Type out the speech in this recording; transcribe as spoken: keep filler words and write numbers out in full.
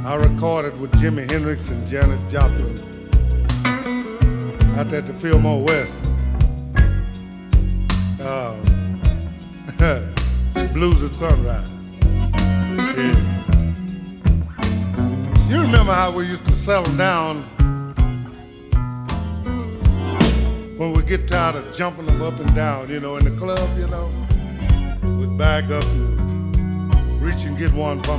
I recorded with Jimi Hendrix and Janis Joplin out at the Fillmore West. Uh, Blues at Sunrise. Yeah. You remember how we used to settle down when we get tired of jumping them up and down, you know, in the club, you know? We'd back up and reach and get one from